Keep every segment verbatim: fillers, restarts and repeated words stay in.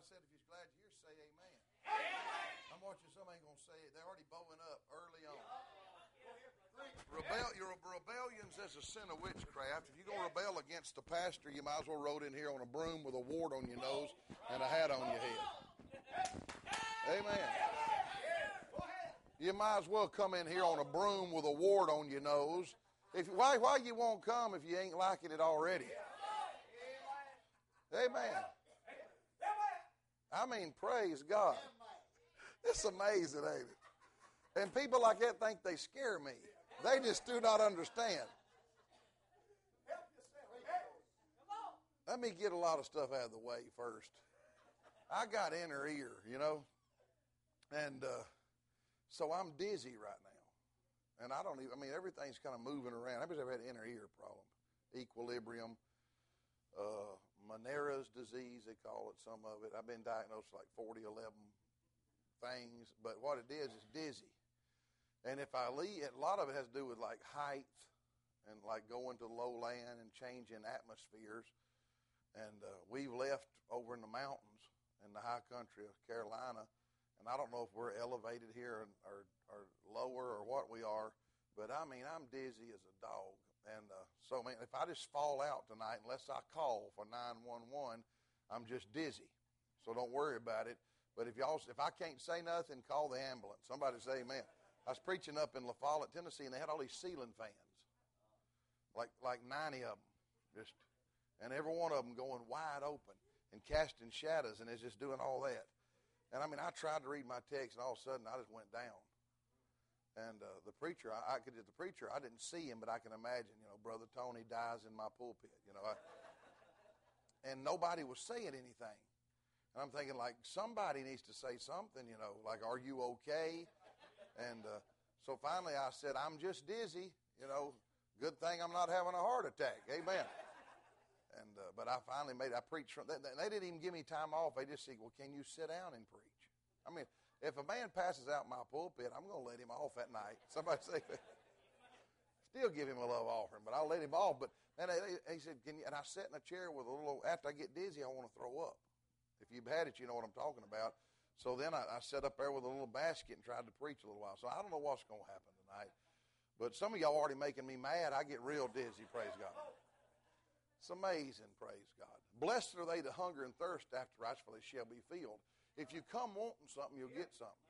said if you're glad you're here, say amen. Amen. I'm watching somebody going to say it. They're already bowing up early on. Rebel, your rebellions is a sin of witchcraft. If you're going to rebel against the pastor, you might as well rode in here on a broom with a wart on your nose and a hat on your head. Amen. You might as well come in here on a broom with a wart on your nose. If why why you won't come if you ain't liking it already? Amen. I mean, praise God. It's amazing, ain't it? And people like that think they scare me. They just do not understand. Let me get a lot of stuff out of the way first. I got inner ear, you know, and uh, so I'm dizzy right now. And I don't even, I mean, everything's kind of moving around. Everybody's ever had inner ear problem? Equilibrium, uh, Meniere's disease, they call it, some of it. I've been diagnosed with like forty, eleven things, but what it is is dizzy. And if I leave, a lot of it has to do with like height and like going to low land and changing atmospheres. And uh, we've left over in the mountains in the high country of Carolina, and I don't know if we're elevated here or, or lower or what we are, but I mean, I'm dizzy as a dog. And uh, so, I mean, if I just fall out tonight, unless I call for nine one one, I'm just dizzy. So don't worry about it. But if y'all, if I can't say nothing, call the ambulance. Somebody say amen. I was preaching up in La Follette, Tennessee, and they had all these ceiling fans, like like ninety of them, just, and every one of them going wide open and casting shadows, and it's just doing all that. And I mean, I tried to read my text, and all of a sudden, I just went down. And uh, the preacher, I, I could, the preacher, I didn't see him, but I can imagine, you know, Brother Tony dies in my pulpit, you know. I, and nobody was saying anything. And I'm thinking, like, somebody needs to say something, you know, like, are you okay? And uh, so finally I said, I'm just dizzy, you know, good thing I'm not having a heart attack. Amen. And uh, but I finally made, I preached, from, they, they didn't even give me time off. They just said, well, can you sit down and preach? I mean, if a man passes out in my pulpit, I'm going to let him off at night. Somebody say that. Still give him a love offering, but I'll let him off. But then they, he said, can you, and I sat in a chair with a little, after I get dizzy, I want to throw up. If you've had it, you know what I'm talking about. So then I, I sat up there with a little basket and tried to preach a little while. So I don't know what's going to happen tonight. But some of y'all already making me mad. I get real dizzy, praise God. It's amazing, praise God. Blessed are they that hunger and thirst after righteousness, for they shall be filled. If you come wanting something, you'll get something.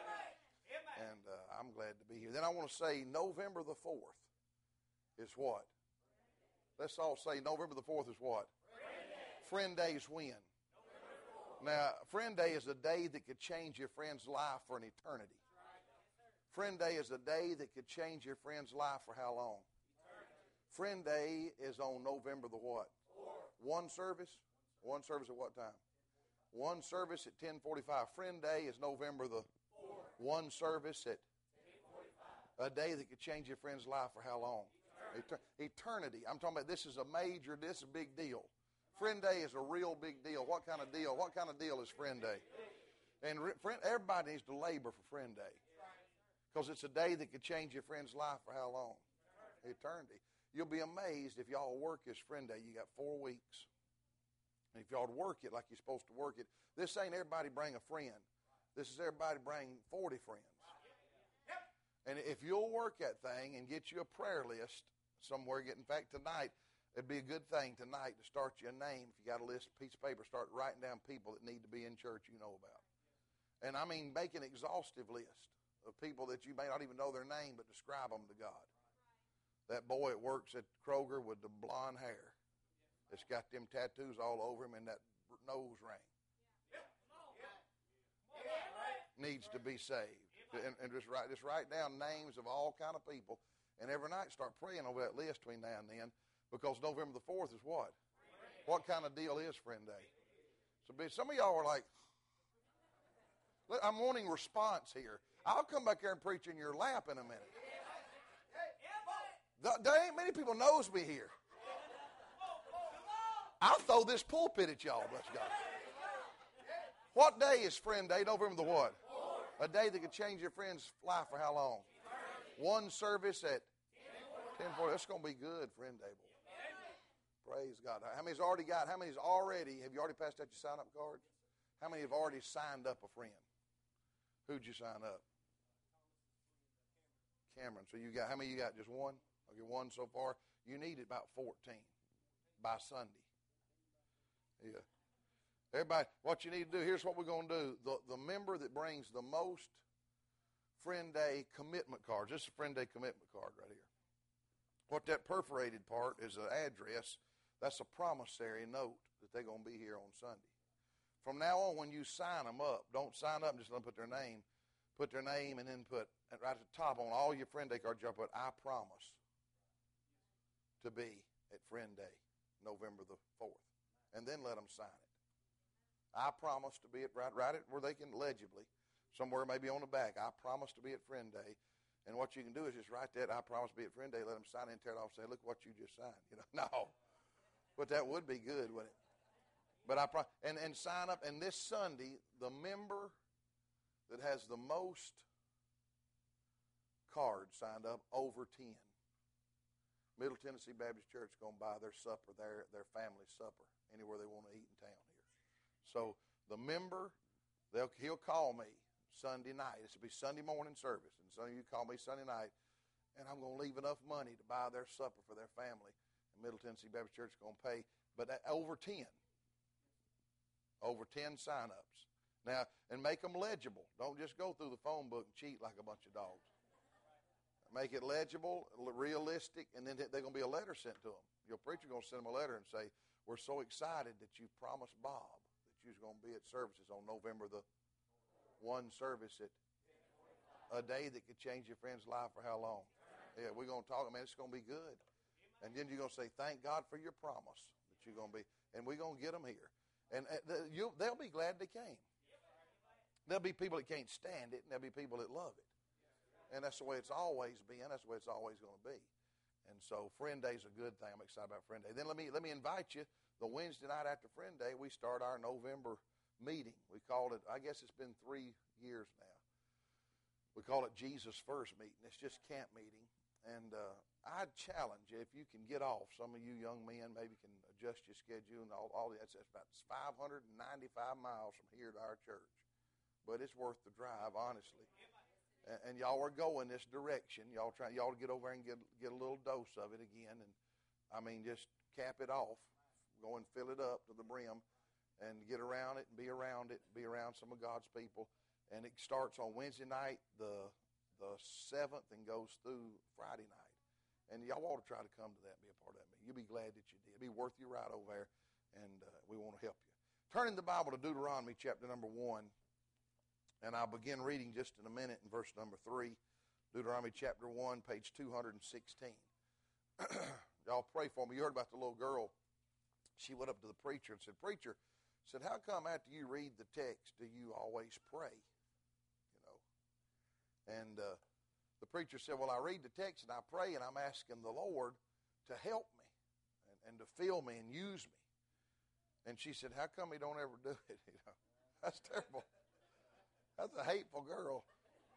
And uh, I'm glad to be here. Then I want to say November the fourth is what? Let's all say November the fourth is what? Friend Day. Friend Day is when? Now, Friend Day is a day that could change your friend's life for an eternity. Friend Day is a day that could change your friend's life for how long? Friend Day is on November the what? One service? One service at what time? One service at ten forty-five. Friend Day is November the one service at a day that could change your friend's life for how long? Eternity. Eternity. I'm talking about this is a major, this is a big deal. Friend Day is a real big deal. What kind of deal? What kind of deal is Friend Day? And re, friend, everybody needs to labor for Friend Day. Because it's a day that could change your friend's life for how long? Eternity. You'll be amazed if y'all work this Friend Day. You got four weeks. And if y'all work it like you're supposed to work it, this ain't everybody bring a friend. This is everybody bring forty friends. And if you'll work that thing and get you a prayer list somewhere, get in fact tonight, it'd be a good thing tonight to start you a name. If you got a list, piece of paper, start writing down people that need to be in church you know about. And I mean, make an exhaustive list of people that you may not even know their name, but describe them to God. That boy that works at Kroger with the blonde hair, that's got them tattoos all over him and that nose ring, needs to be saved. And, and just write, just write down names of all kind of people, and every night start praying over that list between now and then. Because November the fourth is what? What kind of deal is Friend Day? So some of y'all are like, I'm wanting response here. I'll come back here and preach in your lap in a minute. There ain't many people knows me here. I'll throw this pulpit at y'all, bless God. What day is Friend Day? November the what? A day that could change your friend's life for how long? One service at ten forty. That's going to be good, Friend Day, boy. Praise God. How many's already got, how many's already, have you already passed out your sign-up cards? How How many have already signed up a friend? Who'd you sign up? Cameron. So you got, how many you got? Just one? Okay, one so far. You need about fourteen by Sunday. Yeah. Everybody, what you need to do, here's what we're going to do. The, the member that brings the most Friend Day commitment cards, this is a Friend Day commitment card right here. What that perforated part is an address. That's a promissory note that they're going to be here on Sunday. From now on, when you sign them up, don't sign up and just let them put their name. Put their name and then put, right at the top on all your Friend Day cards, you'll put, I promise to be at Friend Day, November the fourth. And then let them sign it. I promise to be at, right, write it where they can legibly, somewhere maybe on the back, I promise to be at Friend Day. And what you can do is just write that, I promise to be at Friend Day, let them sign it and tear it off and say, look what you just signed. You know, no. But that would be good, wouldn't it? But I pro- and, and sign up. And this Sunday, the member that has the most cards signed up, over ten. Middle Tennessee Baptist Church is going to buy their supper, their, their family supper, anywhere they want to eat in town here. So the member, they'll, he'll call me Sunday night. This will be Sunday morning service. And some of you call me Sunday night, and I'm going to leave enough money to buy their supper for their family. And Middle Tennessee Baptist Church is going to pay, but that, over ten. Over ten sign-ups. Now, and make them legible. Don't just go through the phone book and cheat like a bunch of dogs. Make it legible, realistic, and then they're going to be a letter sent to them. Your preacher going to send them a letter and say, we're so excited that you promised Bob that you're going to be at services on November the one service at a day that could change your friend's life for how long? Yeah, we're going to talk, man, it's going to be good. And then you're going to say, thank God for your promise that you're going to be, and we're going to get them here. And uh, the, you, they'll be glad they came. There'll be people that can't stand it, and there'll be people that love it. And that's the way it's always been. That's the way it's always going to be. And so Friend Day is a good thing. I'm excited about Friend Day. Then let me let me invite you. The Wednesday night after Friend Day, we start our November meeting. We called it, I guess it's been three years now. We call it Jesus First meeting. It's just camp meeting. And uh, I'd challenge you, if you can get off, some of you young men maybe can adjust your schedule and all, all that. That's about five hundred ninety-five miles from here to our church. But it's worth the drive, honestly. And, and y'all are going this direction. Y'all try, y'all to get over and get get a little dose of it again. And I mean, just cap it off. Go and fill it up to the brim and get around it and be around it, be around some of God's people. And it starts on Wednesday night, the the seventh, and goes through Friday night. And y'all ought to try to come to that and be a part of that. You'll be glad that you did. It'll be worth your ride over there, and uh, we want to help you. Turn in the Bible to Deuteronomy chapter number one. And I'll begin reading just in a minute in verse number three. Deuteronomy chapter one, page two hundred sixteen. Y'all pray for me. You heard about the little girl. She went up to the preacher and said, Preacher, said, how come after you read the text do you always pray? You know. And uh, the preacher said, well, I read the text and I pray, and I'm asking the Lord to help me and, and to fill me and use me. And she said, how come he don't ever do it? You know, that's terrible. That's a hateful girl.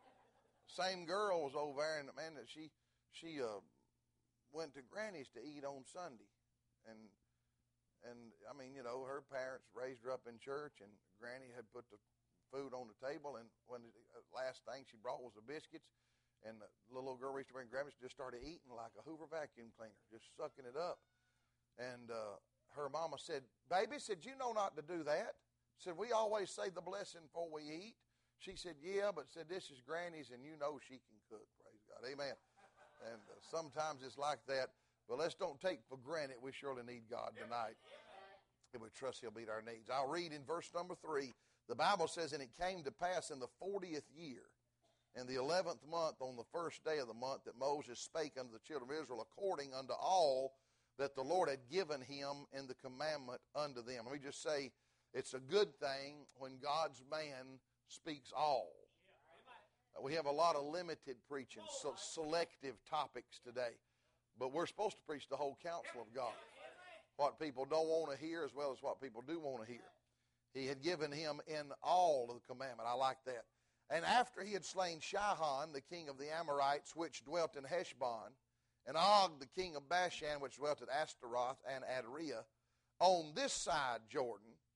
Same girl was over there, and man, she she uh, went to Granny's to eat on Sunday, and and I mean, you know, her parents raised her up in church, and Granny had put the food on the table, and when the last thing she brought was the biscuits, and the little girl reached over and grabbed it, just started eating like a Hoover vacuum cleaner, just sucking it up, and uh, her mama said, "Baby," said, "you know not to do that." Said, "We always say the blessing before we eat." She said, yeah, but said, this is Granny's, and you know she can cook. Praise God. Amen. And uh, sometimes it's like that. But let's don't take for granted we surely need God tonight. And we trust he'll meet our needs. I'll read in verse number three. The Bible says, and it came to pass in the fortieth year, in the eleventh month, on the first day of the month, that Moses spake unto the children of Israel according unto all that the Lord had given him in the commandment unto them. Let me just say, it's a good thing when God's man speaks all. We have a lot of limited preaching, so selective topics today. But we're supposed to preach the whole counsel of God. What people don't want to hear as well as what people do want to hear. He had given him in all of the commandment. I like that. And after he had slain Sihon, the king of the Amorites, which dwelt in Heshbon, and Og, the king of Bashan, which dwelt at Ashtaroth and Adriah, on this side Jordan,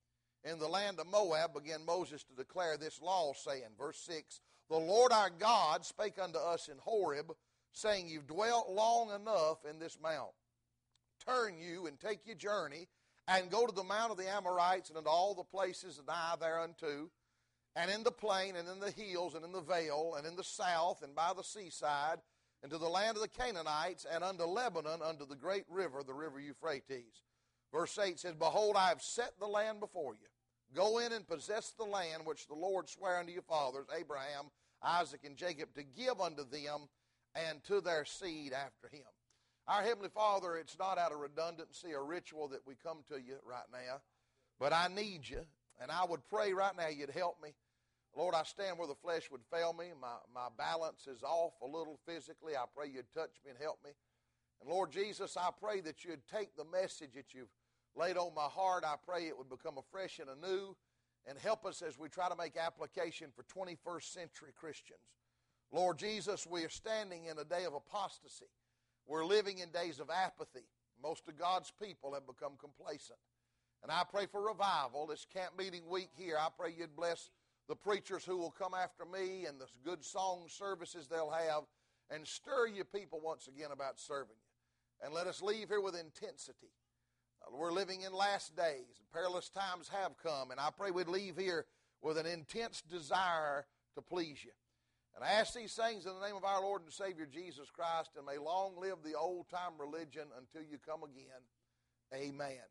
in the land of Moab began Moses to declare this law, saying, verse six, the Lord our God spake unto us in Horeb, saying, you've dwelt long enough in this mount. Turn you and take your journey, and go to the mount of the Amorites, and into all the places nigh thereunto, and in the plain, and in the hills, and in the vale, and in the south, and by the seaside, and to the land of the Canaanites, and unto Lebanon, unto the great river, the river Euphrates. Verse eight says, behold, I have set the land before you. Go in and possess the land which the Lord sware unto your fathers, Abraham, Isaac, and Jacob, to give unto them and to their seed after him. Our Heavenly Father, it's not out of redundancy or ritual that we come to you right now, but I need you, and I would pray right now you'd help me. Lord, I stand where the flesh would fail me. My, my balance is off a little physically. I pray you'd touch me and help me. And Lord Jesus, I pray that you'd take the message that you've laid on my heart. I pray it would become afresh and anew, and help us as we try to make application for twenty-first century Christians. Lord Jesus, we are standing in a day of apostasy. We're living in days of apathy. Most of God's people have become complacent. And I pray for revival. This camp meeting week here, I pray you'd bless the preachers who will come after me and the good song services they'll have, and stir your people once again about serving you. And let us leave here with intensity. Uh, we're living in last days. Perilous times have come, and I pray we'd leave here with an intense desire to please you. And I ask these things in the name of our Lord and Savior Jesus Christ, and may long live the old-time religion until you come again. Amen.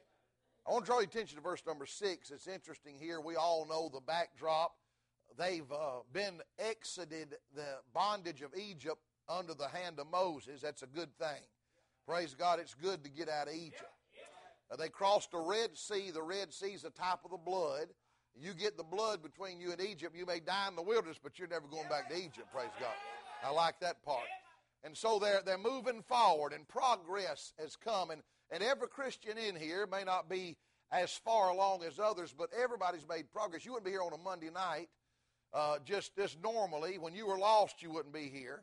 I want to draw your attention to verse number six. It's interesting here. We all know the backdrop. They've uh, been exited the bondage of Egypt under the hand of Moses. That's a good thing. Praise God, it's good to get out of Egypt. Uh, they crossed the Red Sea. The Red Sea is the type of the blood. You get the blood between you and Egypt, you may die in the wilderness, but you're never going back to Egypt, praise God. I like that part. And so they're, they're moving forward, and progress has come. And, and every Christian in here may not be as far along as others, but everybody's made progress. You wouldn't be here on a Monday night uh, just, just normally. When you were lost, you wouldn't be here.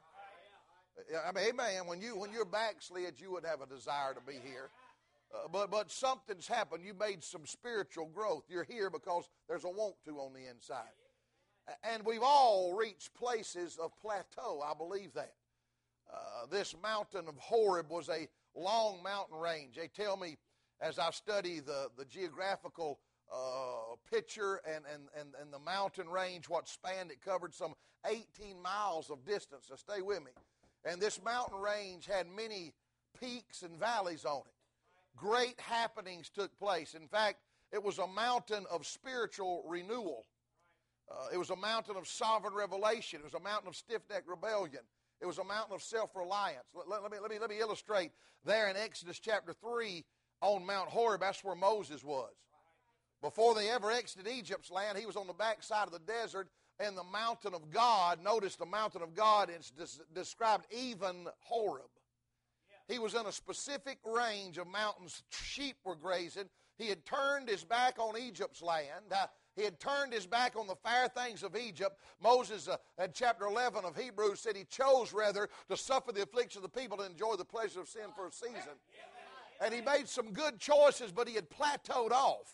I mean, amen. When, you, when you're backslid, you wouldn't have a desire to be here. Uh, but but something's happened. You made some spiritual growth. You're here because there's a want to on the inside. And we've all reached places of plateau. I believe that. Uh, this mountain of Horeb was a long mountain range. They tell me as I study the, the geographical uh, picture and, and, and, and the mountain range, what spanned it, covered some eighteen miles of distance. So stay with me. And this mountain range had many peaks and valleys on it. Great happenings took place. In fact, it was a mountain of spiritual renewal. Uh, it was a mountain of sovereign revelation. It was a mountain of stiff-necked rebellion. It was a mountain of self-reliance. Let, let, let, me, let, me, let me illustrate there in Exodus chapter three on Mount Horeb. That's where Moses was. Before they ever exited Egypt's land, he was on the backside of the desert, and the mountain of God, notice the mountain of God, it's des- described even Horeb. He was in a specific range of mountains. Sheep were grazing. He had turned his back on Egypt's land. Uh, he had turned his back on the fair things of Egypt. Moses, uh, in chapter eleven of Hebrews, said he chose rather to suffer the affliction of the people than enjoy the pleasure of sin for a season. And he made some good choices, but he had plateaued off.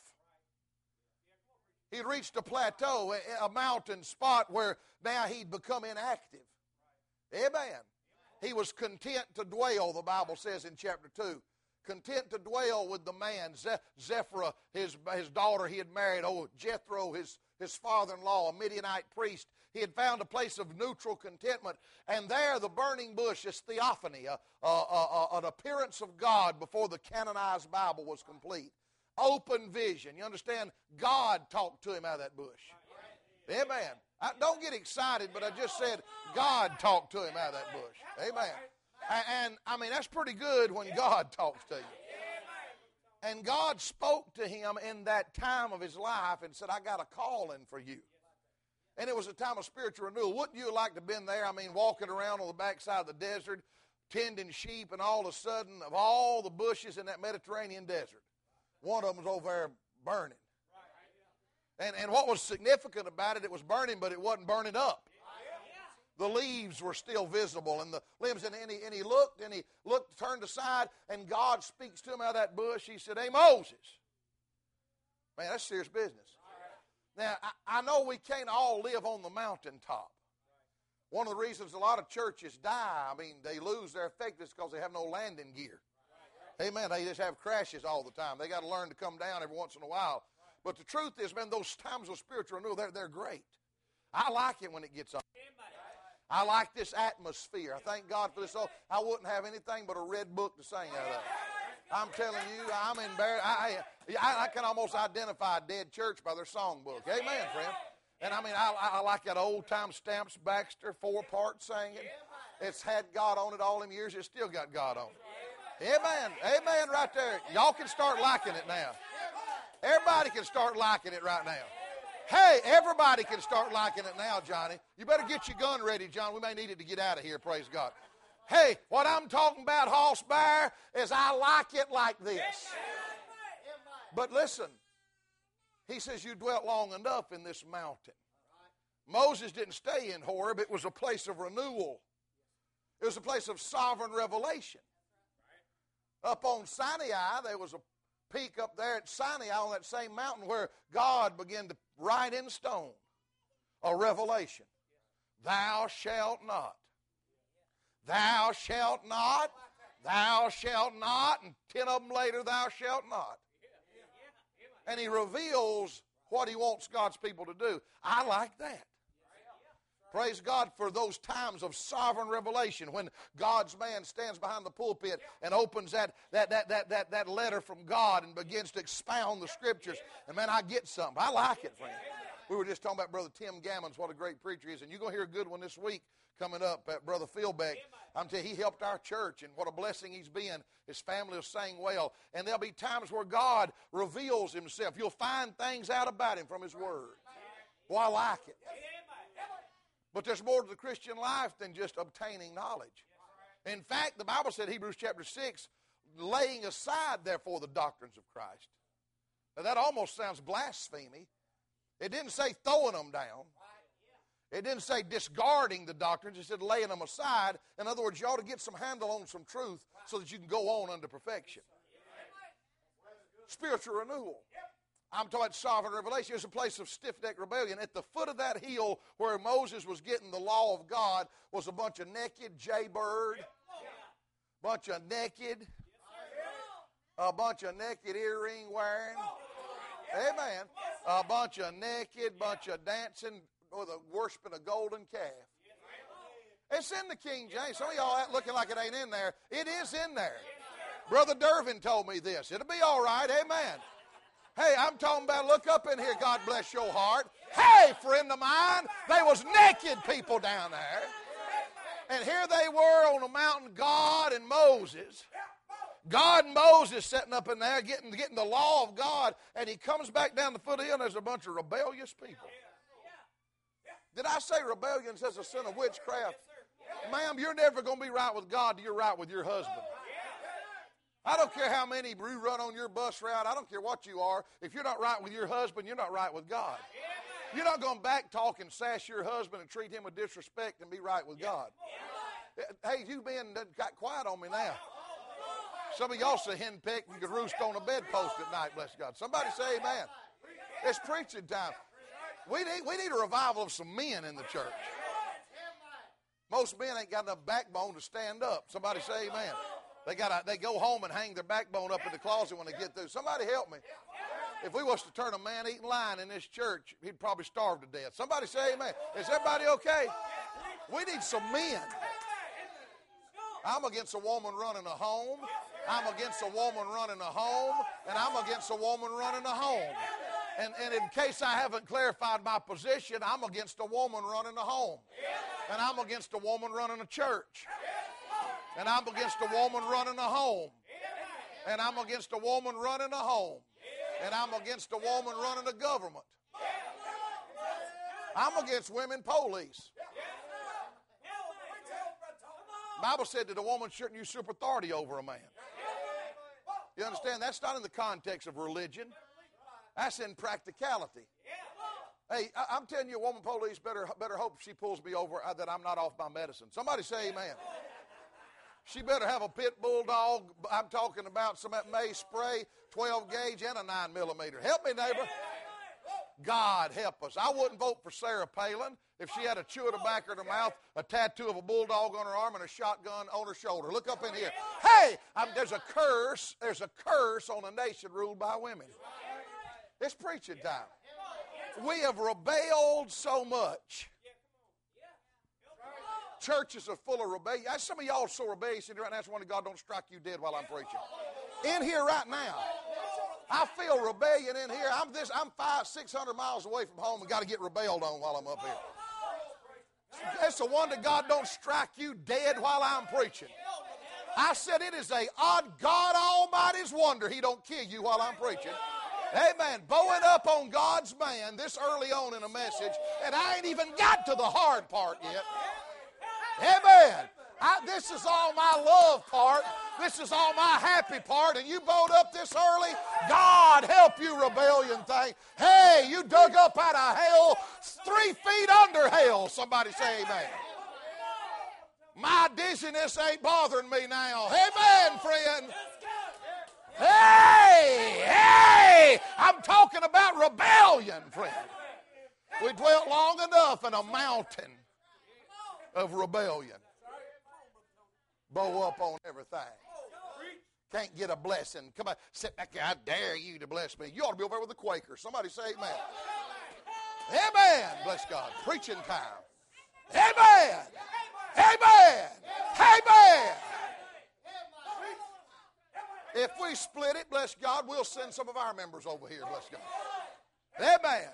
He had reached a plateau, a, a mountain spot where now he'd become inactive. Amen. He was content to dwell, the Bible says in chapter two. Content to dwell with the man, Ze- Zephyrah, his, his daughter he had married, oh, Jethro, his, his father-in-law, a Midianite priest. He had found a place of neutral contentment. And there, the burning bush is theophany, a, a, a, an appearance of God before the canonized Bible was complete. Open vision. You understand? God talked to him out of that bush. Amen. I, don't get excited, but I just said God talked to him out of that bush. Amen. And, and, I mean, that's pretty good when God talks to you. And God spoke to him in that time of his life and said, I got a calling for you. And it was a time of spiritual renewal. Wouldn't you like to have been there? I mean, walking around on the backside of the desert, tending sheep, and all of a sudden, of all the bushes in that Mediterranean desert, one of them was over there burning. And, and what was significant about it, it was burning, but it wasn't burning up. The leaves were still visible, and the limbs, and, and, he, and he looked, and he looked, turned aside, and God speaks to him out of that bush. He said, hey, Moses, Man, that's serious business. Now, I, I know we can't all live on the mountaintop. One of the reasons a lot of churches die, I mean, they lose their effectiveness because they have no landing gear. Amen. They just have crashes all the time. They got to learn to come down every once in a while. But the truth is, man, those times of spiritual renewal, they're, they're great. I like it when it gets on. I like this atmosphere. I thank God for this. I wouldn't have anything but a red book to sing out of. I'm telling you, I'm embarrassed. I, I, I can almost identify a dead church by their songbook. Amen, friend. And I mean, I, I like that old-time Stamps Baxter four-part singing. It's had God on it all them years. It's still got God on it. Amen. Amen right there. Y'all can start liking it now. Everybody can start liking it right now. Hey, everybody can start liking it now, Johnny. You better get your gun ready, John. We may need it to get out of here, praise God. Hey, what I'm talking about, Hoss Bear, is I like it like this. But listen, he says you dwelt long enough in this mountain. Moses didn't stay in Horeb. It was a place of renewal. It was a place of sovereign revelation. Up on Sinai, there was a peak up there at Sinai on that same mountain where God began to write in stone a revelation. Thou shalt not. Thou shalt not. Thou shalt not. And ten of them later, thou shalt not. And he reveals what he wants God's people to do. I like that. Praise God for those times of sovereign revelation when God's man stands behind the pulpit and opens that, that, that, that, that, that letter from God and begins to expound the Scriptures. And man, I get something. I like it, friend. We were just talking about Brother Tim Gammons, what a great preacher he is. And you're going to hear a good one this week coming up at Brother Philbeck. I'm telling you, he helped our church, and what a blessing he's been. His family will sing well. And there'll be times where God reveals himself. You'll find things out about him from his word. Boy, I like it. But there's more to the Christian life than just obtaining knowledge. In fact, the Bible said, Hebrews chapter six, laying aside, therefore, the doctrines of Christ. Now, that almost sounds blasphemy. It didn't say throwing them down. It didn't say discarding the doctrines. It said laying them aside. In other words, you ought to get some handle on some truth so that you can go on unto perfection. Spiritual renewal. I'm talking about sovereign revelation. It's a place of stiff-necked rebellion. At the foot of that hill where Moses was getting the law of God was a bunch of naked jaybird, bunch of naked, a bunch of naked earring wearing. Amen. A bunch of naked, bunch of dancing with a worshiping a golden calf. It's in the King James. Some of y'all looking like it ain't in there. It is in there. Brother Dervin told me this. It'll be all right. Amen. Hey, I'm talking about, look up in here, God bless your heart. Hey, friend of mine, they was naked people down there. And here they were on the mountain, God and Moses. God and Moses sitting up in there getting, getting the law of God, and he comes back down the foot of the hill, and there's a bunch of rebellious people. Did I say rebellion is a sin of witchcraft? Ma'am, you're never going to be right with God till you're right with your husband. I don't care how many you run on your bus route. I don't care what you are. If you're not right with your husband, you're not right with God. You're not going to back talk and sass your husband and treat him with disrespect and be right with God. Hey, you men got quiet on me now. Some of y'all say henpecked and could roost on a bedpost at night, bless God. Somebody say amen. It's preaching time. We need, we need a revival of some men in the church. Most men ain't got enough backbone to stand up. Somebody say amen. They got they go home and hang their backbone up in the closet when they get through. Somebody help me. If we was to turn a man-eating lion in this church, he'd probably starve to death. Somebody say amen. Is everybody okay? We need some men. I'm against a woman running a home. I'm against a woman running a home. And I'm against a woman running a home. And, and in case I haven't clarified my position, I'm against a woman running a home. And I'm against a woman running a church. And I'm against a woman running a home. And I'm against a woman running a home. And I'm against a woman running a government. I'm against women police. The Bible said that a woman shouldn't usurp authority over a man. You understand? That's not in the context of religion. That's in practicality. Hey, I, I'm telling you, a woman police better better hope she pulls me over uh, that I'm not off my medicine. Somebody say amen. She better have a pit bulldog. I'm talking about some of that May spray, twelve gauge, and a nine millimeter. Help me, neighbor. God help us. I wouldn't vote for Sarah Palin if she had a chew tobacco in her mouth, a tattoo of a bulldog on her arm, and a shotgun on her shoulder. Look up in here. Hey, I'm, there's a curse. There's a curse on a nation ruled by women. It's preaching time. We have rebelled so much. Churches are full of rebellion. Some of y'all are so rebellious in here right now. That's why God don't strike you dead while I'm preaching. In here right now. I feel rebellion in here. I'm this. I'm five, six hundred miles away from home and got to get rebelled on while I'm up here. It's a wonder God don't strike you dead while I'm preaching. I said it is a odd God Almighty's wonder He don't kill you while I'm preaching. Amen. Bowing up on God's man this early on in a message, and I ain't even got to the hard part yet. Amen. I, this is all my love part. This is all my happy part. And you bowed up this early? God help you, rebellion thing. Hey, you dug up out of hell, three feet under hell. Somebody say amen. My dizziness ain't bothering me now. Amen, friend. Hey, hey, I'm talking about rebellion, friend. We dwelt long enough in a mountain of rebellion. Bow up on everything. Can't get a blessing. Come on, sit back here. I dare you to bless me. You ought to be over there with the Quakers. Somebody say amen. Amen. Bless God. Preaching time. Amen. Amen. Amen. If we split it, bless God, we'll send some of our members over here. Bless God. Amen.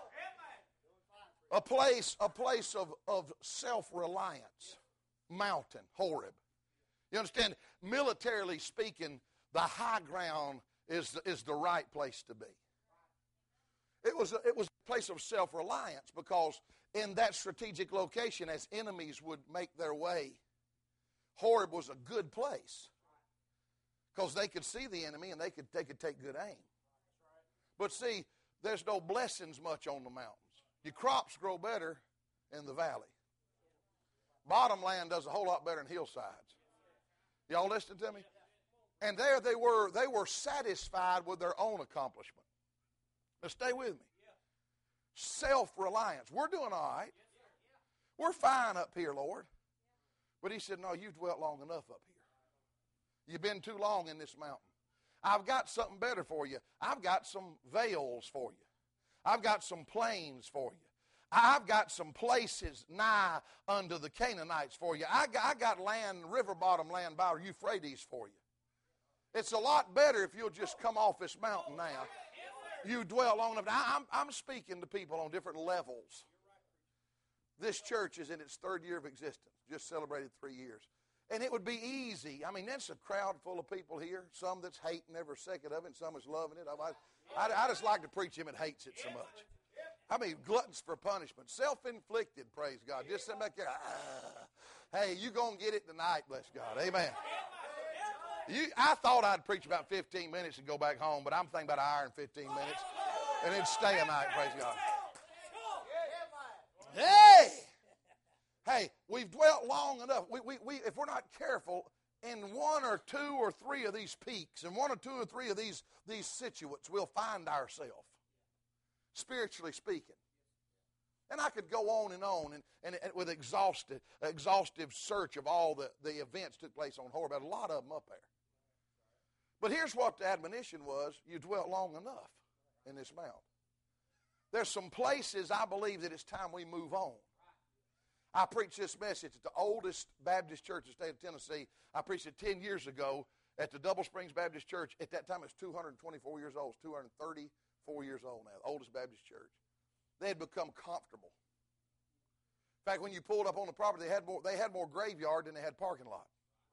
A place, a place of, of self-reliance. Mountain, Horeb. You understand? Militarily speaking, the high ground is the, is the right place to be. It was, a, it was a place of self-reliance because in that strategic location, as enemies would make their way, Horeb was a good place because they could see the enemy and they could, they could take good aim. But see, there's no blessings much on the mountains. Your crops grow better in the valley. Bottom land does a whole lot better than hillsides. Y'all listening to me? And there they were, they were satisfied with their own accomplishment. Now stay with me. Self-reliance. We're doing all right. We're fine up here, Lord. But He said, no, you've dwelt long enough up here. You've been too long in this mountain. I've got something better for you. I've got some vales for you. I've got some plains for you. I've got some places nigh unto the Canaanites for you. I got, I got land, river bottom land by Euphrates for you. It's a lot better if you'll just come off this mountain now. You dwell long enough. Now, I'm, I'm speaking to people on different levels. This church is in its third year of existence. Just celebrated three years. And it would be easy. I mean, that's a crowd full of people here. Some that's hating every second of it, and some is loving it. I, I, I just like to preach Him that hates it so much. I mean, gluttons for punishment. Self-inflicted, praise God. Just sit back there. Ah. Hey, you going to get it tonight, bless God. Amen. You, I thought I'd preach about fifteen minutes and go back home, but I'm thinking about an hour and fifteen minutes. And then stay a night, praise God. Hey! Hey, we've dwelt long enough. We, we, we, if we're not careful, in one or two or three of these peaks, in one or two or three of these, these situates, we'll find ourselves. Spiritually speaking. And I could go on and on and, and, and with exhaustive, exhaustive search of all the, the events that took place on Horeb. A lot of them up there. But here's what the admonition was. You dwelt long enough in this mount. There's some places I believe that it's time we move on. I preached this message at the oldest Baptist church in the state of Tennessee. I preached it ten years ago at the Double Springs Baptist Church. At that time, it was two hundred twenty-four years old. It's two hundred thirty-four years old now, the oldest Baptist church. They had become comfortable. In fact, when you pulled up on the property, they had more, they had more graveyard than they had parking lot.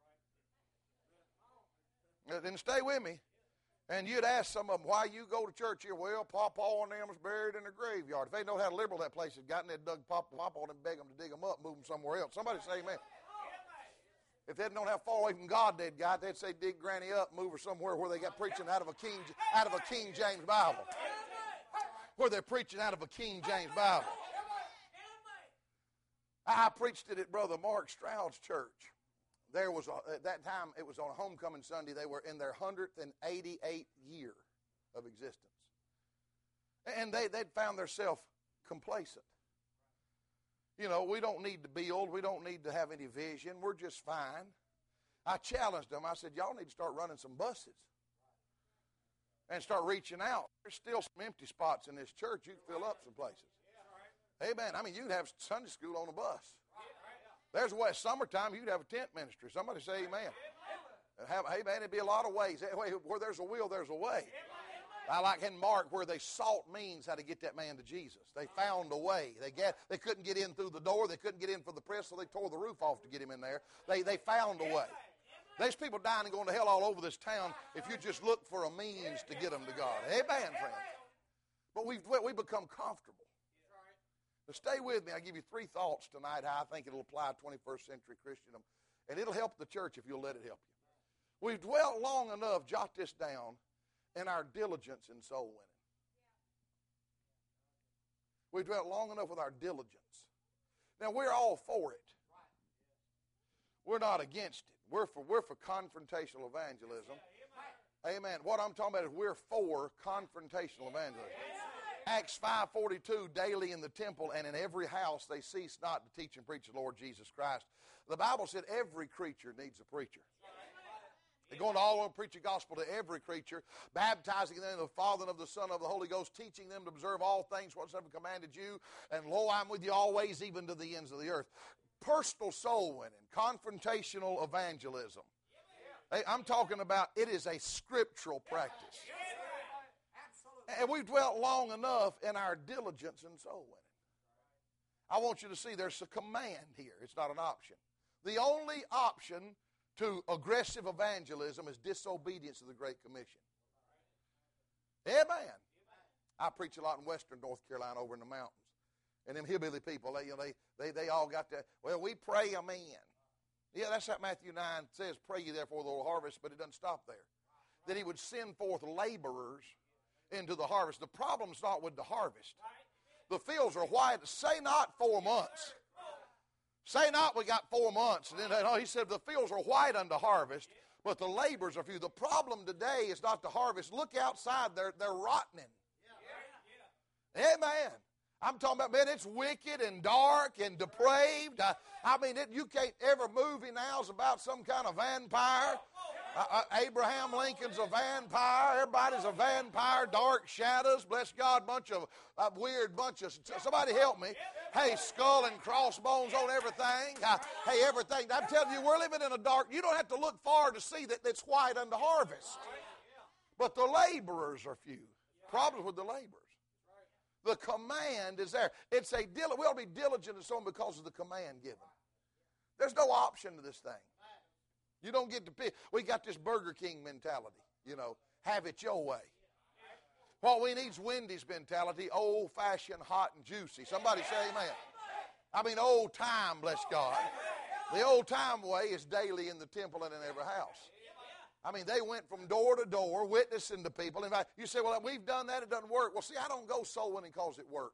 Then stay with me. And you'd ask some of them, why you go to church here? Well, Papa and them was buried in the graveyard. If they know how liberal that place had gotten, they'd dug Papa on and beg them to dig them up, move them somewhere else. Somebody say amen. If they'd known how far away from God they'd got, they'd say dig Granny up, move her somewhere where they got preaching out of a King, out of a King James Bible. Where they're preaching out of a King James Bible. I preached it at Brother Mark Stroud's church. there was, a, at that time, it was on Homecoming Sunday, they were in their one hundred eighty-eighth year of existence. And they, they'd found themselves complacent. You know, we don't need to build. We don't need to have any vision. We're just fine. I challenged them. I said, y'all need to start running some buses and start reaching out. There's still some empty spots in this church. You can fill up some places. Amen. I mean, you'd have Sunday school on a bus. There's a way. Summertime, you'd have a tent ministry. Somebody say amen. Have, amen. It'd be a lot of ways. Where there's a will, there's a way. I like in Mark where they sought means how to get that man to Jesus. They found a way. They get, they couldn't get in through the door. They couldn't get in for the press, so they tore the roof off to get him in there. They, they found a way. There's people dying and going to hell all over this town if you just look for a means to get them to God. Amen, friends. But we've, we become comfortable. So stay with me. I'll give you three thoughts tonight how I think it'll apply to twenty-first century Christendom. And it'll help the church if you'll let it help you. We've dwelt long enough, jot this down, in our diligence in soul winning. We've dwelt long enough with our diligence. Now, we're all for it. We're not against it. We're for, we're for confrontational evangelism. Amen. What I'm talking about is we're for confrontational evangelism. Acts five forty-two, daily in the temple and in every house they cease not to teach and preach the Lord Jesus Christ. The Bible said every creature needs a preacher. They're going to all over preach the gospel to every creature, baptizing them in the Father and of the Son and of the Holy Ghost, teaching them to observe all things whatsoever commanded you, and lo, I'm with you always, even to the ends of the earth. Personal soul winning, confrontational evangelism. Hey, I'm talking about it is a scriptural practice. And we've dwelt long enough in our diligence in soul winning. I want you to see there's a command here. It's not an option. The only option to aggressive evangelism is disobedience to the Great Commission. Amen. I preach a lot in western North Carolina over in the mountains. And them hillbilly people, they, you know, they, they, they all got that, well, we pray them in. Yeah, that's what Matthew nine says, pray ye therefore the Lord harvest, but it doesn't stop there. That he would send forth laborers into the harvest. The problem's not with the harvest. The fields are white. Say not four months. Say not we got four months. And then, no, he said the fields are white unto harvest, but the labors are few. The problem today is not the harvest. Look outside. They're, they're rotting. Amen. I'm talking about, man, it's wicked and dark and depraved. I, I mean, it, you can't, every movie now is about some kind of vampire. Uh, uh, Abraham Lincoln's a vampire. Everybody's a vampire. Dark shadows. Bless God, bunch of uh, weird bunch of. Somebody help me. Hey, skull and crossbones on everything. Uh, hey, everything. I'm telling you, we're living in a dark. You don't have to look far to see that it's white unto harvest. But the laborers are few. Problems with the laborers. The command is there. It's a dil- we ought to be diligent in someone because of the command given. There's no option to this thing. You don't get to pick. We got this Burger King mentality, you know, have it your way. What we need is Wendy's mentality, old-fashioned, hot and juicy. Somebody say amen. I mean, old time, bless God. The old time way is daily in the temple and in every house. I mean, they went from door to door, witnessing to people. And you say, well, we've done that, it doesn't work. Well, see, I don't go soul winning because it works.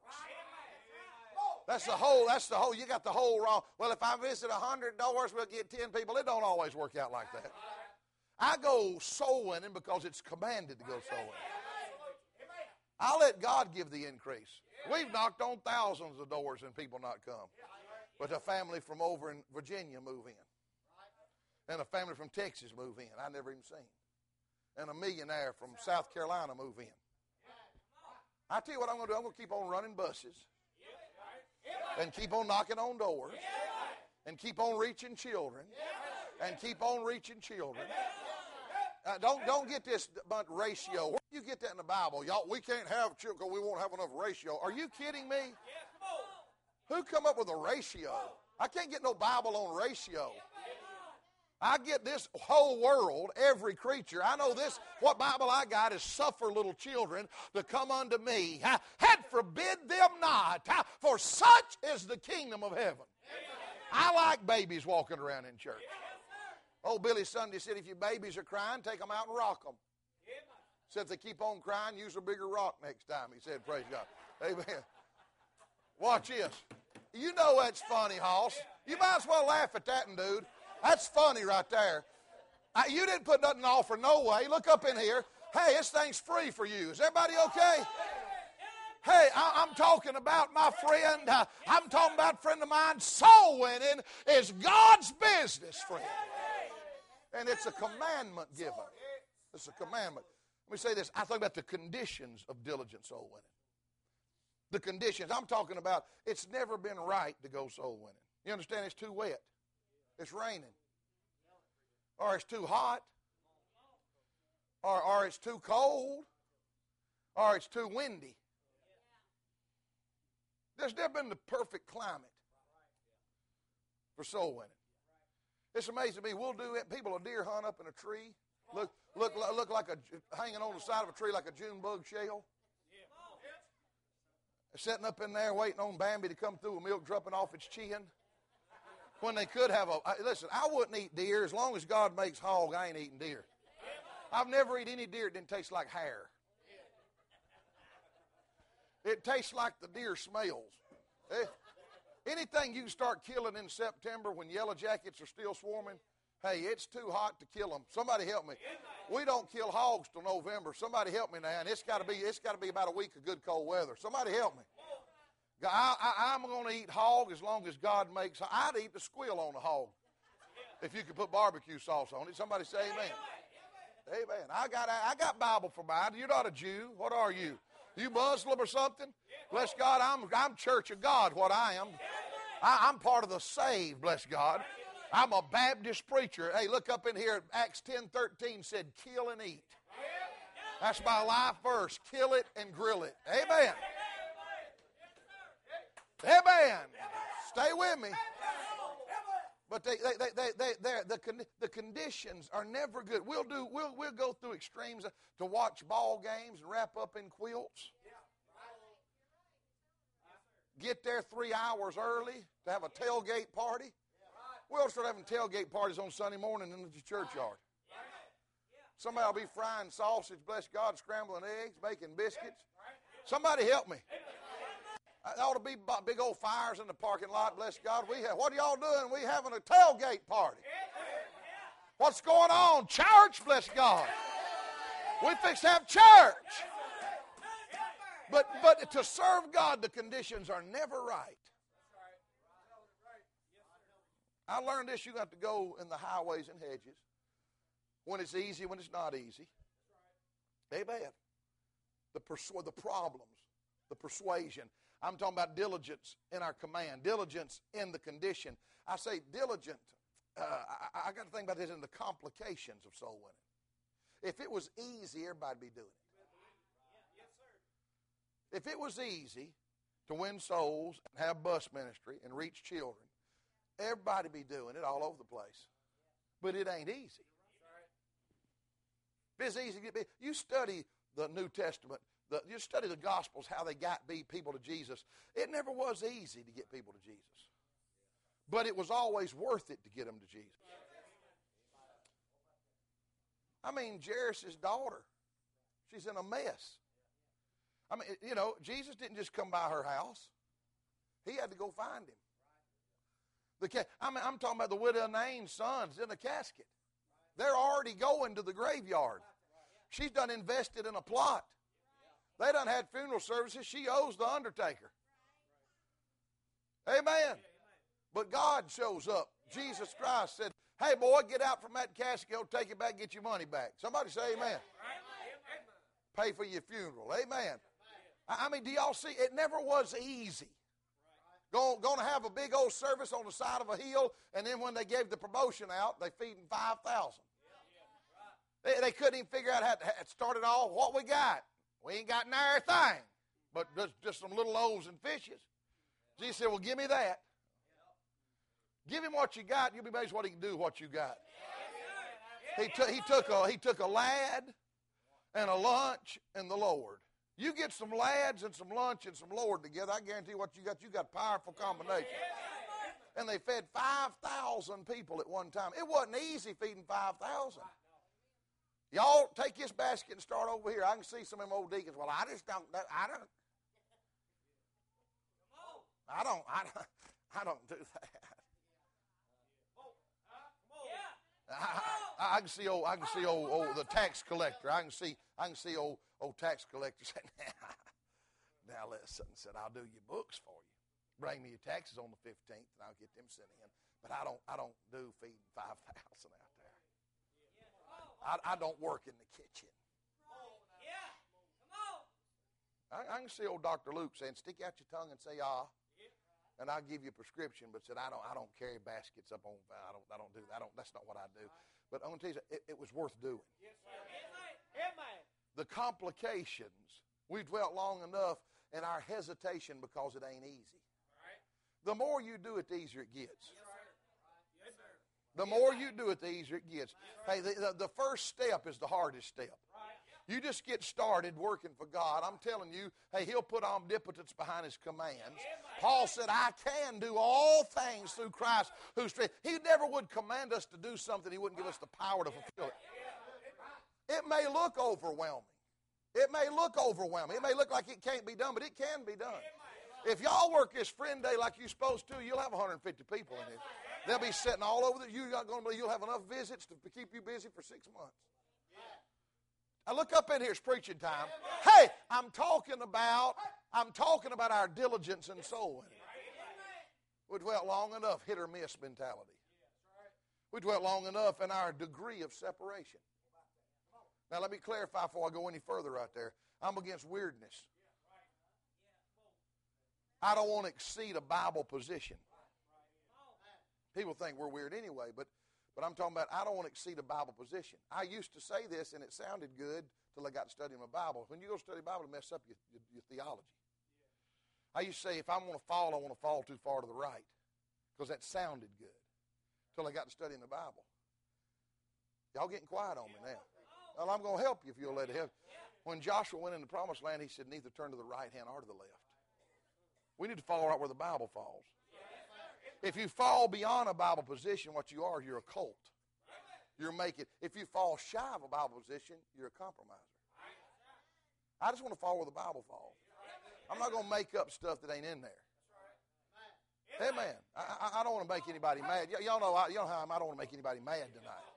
That's the whole, that's the whole, you got the whole wrong. Well, if I visit one hundred doors, we'll get ten people. It don't always work out like that. I go soul winning because it's commanded to go soul winning. I'll let God give the increase. We've knocked on thousands of doors and people not come. But a family from over in Virginia move in. And a family from Texas move in. I never even seen. And a millionaire from South Carolina move in. I tell you what I'm going to do. I'm going to keep on running buses. And keep on knocking on doors. And keep on reaching children. And keep on reaching children. Uh, don't don't get this ratio. Where do you get that in the Bible? Y'all, we can't have children because we won't have enough ratio. Are you kidding me? Who come up with a ratio? I can't get no Bible on ratio. I get this whole world, every creature. I know this, what Bible I got is suffer little children to come unto me. And forbid them not, for such is the kingdom of heaven. I like babies walking around in church. Old Billy Sunday said, if your babies are crying, take them out and rock them. Said if they keep on crying, use a bigger rock next time. He said, praise God. Amen. Watch this. You know that's funny, Hoss. You might as well laugh at that one, dude. That's funny right there. I, you didn't put nothing off for no way. Look up in here. Hey, this thing's free for you. Is everybody okay? Hey, I, I'm talking about my friend. Uh, I'm talking about a friend of mine. Soul winning is God's business, friend. And it's a commandment given. It's a commandment. Let me say this. I think about the conditions of diligent soul winning. The conditions. I'm talking about it's never been right to go soul winning. You understand? It's too wet. It's raining. Or it's too hot. Or, or it's too cold. Or it's too windy. There's never been the perfect climate for soul winning. It's amazing to me. We'll do it. People will deer hunt up in a tree. Look, look, look like a hanging on the side of a tree like a June bug shell. Sitting up in there waiting on Bambi to come through with milk dropping off its chin. When they could have a... Listen, I wouldn't eat deer. As long as God makes hog, I ain't eating deer. I've never eaten any deer that didn't taste like hair. It tastes like the deer smells. Eh? Anything you can start killing in September when yellow jackets are still swarming, hey, it's too hot to kill them. Somebody help me. We don't kill hogs till November. Somebody help me now. And it's got to be it's got to be about a week of good cold weather. Somebody help me. I, I, I'm going to eat hog as long as God makes. I'd eat the squill on the hog if you could put barbecue sauce on it. Somebody say amen. Amen. I got I got Bible for mine. You're not a Jew. What are you? You Muslim or something? Bless God, I'm I'm Church of God, what I am. I, I'm part of the saved, bless God. I'm a Baptist preacher. Hey, look up in here. Acts ten thirteen said, kill and eat. That's my life verse. Kill it and grill it. Amen. Amen. Stay with me. But they, they, they, they, they, they're, the, the conditions are never good. We'll do, we'll, we'll go through extremes to watch ball games and wrap up in quilts. Get there three hours early to have a tailgate party. We'll start having tailgate parties on Sunday morning in the churchyard. Somebody will be frying sausage, bless God, scrambling eggs, baking biscuits. Somebody help me. There ought to be big old fires in the parking lot, bless God. We have, what are y'all doing? We having a tailgate party. What's going on? Church, bless God. We fix to have church. But, but to serve God, the conditions are never right. I learned this, you got to go in the highways and hedges. When it's easy, when it's not easy. Amen. The, persu- the problems, the persuasion. I'm talking about diligence in our command, diligence in the condition. I say diligent, uh, I, I got to think about this in the complications of soul winning. If it was easy, everybody would be doing it. If it was easy to win souls and have bus ministry and reach children, everybody be doing it all over the place. But it ain't easy. If it's easy, you study the New Testament, the, you study the Gospels, how they got be people to Jesus. It never was easy to get people to Jesus. But it was always worth it to get them to Jesus. I mean, Jairus' daughter, she's in a mess. I mean, you know, Jesus didn't just come by her house. He had to go find him. The, I mean, I'm talking about the widow of Nain's sons in a casket. They're already going to the graveyard. She's done invested in a plot. They done had funeral services. She owes the undertaker. Amen. But God shows up. Jesus Christ said, hey, boy, get out from that casket. Go take it back, get your money back. Somebody say amen. Pay for your funeral. Amen. I mean, do y'all see? It never was easy. Going, going to have a big old service on the side of a hill, and then when they gave the promotion out, they feeding five thousand. They, they couldn't even figure out how to start it all. What we got? We ain't got nary thing, but just, just some little loaves and fishes. Jesus said, well, give me that. Give him what you got. You'll be amazed what he can do with what you got. He, t- he, took a, he took a lad and a lunch and the Lord. You get some lads and some lunch and some Lord together, I guarantee what you got, you got a powerful combination. And they fed five thousand people at one time. It wasn't easy feeding five thousand. Y'all take this basket and start over here. I can see some of them old deacons. Well, I just don't, I don't, I don't, I don't, I don't do that. I, I, I can see old, I can see old, old, the tax collector. I can see, I can see old, old tax collector saying, now listen, said, I'll do your books for you. Bring me your taxes on the fifteenth, and I'll get them sent in. But I don't, I don't do feeding five thousand out there. I, I don't work in the kitchen. I, I can see old Doctor Luke saying, stick out your tongue and say, ah. And I'll give you a prescription, but said I don't. I don't carry baskets up on. I don't. I don't do that. I don't. That's not what I do. But I'm going to tell you, it, it was worth doing. Yes, sir. The complications. We've dwelt long enough in our hesitation because it ain't easy. The more you do it, the easier it gets. The more you do it, the easier it gets. Hey, the, the, the first step is the hardest step. You just get started working for God. I'm telling you, hey, he'll put omnipotence behind his commands. Paul said, I can do all things through Christ who strengthens. He never would command us to do something he wouldn't give us the power to fulfill it. It may look overwhelming. It may look overwhelming. It may look like it can't be done, but it can be done. If y'all work this friend day like you're supposed to, you'll have one hundred fifty people in here. They'll be sitting all over the, you're not going to believe you'll have enough visits to keep you busy for six months. I look up in here, it's preaching time. Hey, I'm talking about, I'm talking about our diligence and soul winning. We dwelt long enough, hit or miss mentality. We dwelt long enough in our degree of separation. Now let me clarify before I go any further right there. I'm against weirdness. I don't want to exceed a Bible position. People think we're weird anyway, but But I'm talking about I don't want to exceed a Bible position. I used to say this, and it sounded good till I got to studying my Bible. When you go study the Bible, it messes up your, your, your theology. I used to say, if I want to fall, I want to fall too far to the right, because that sounded good till I got to studying the Bible. Y'all getting quiet on me now. Well, I'm going to help you if you'll let it help. When Joshua went in the promised land, he said, neither turn to the right hand or to the left. We need to fall right where the Bible falls. If you fall beyond a Bible position, what you are, you're a cult. You're making, if you fall shy of a Bible position, you're a compromiser. I just want to fall where the Bible falls. I'm not going to make up stuff that ain't in there. Amen. I, I, I don't want to make anybody mad. Y- y'all know, I, you know how I'm, I don't want to make anybody mad tonight.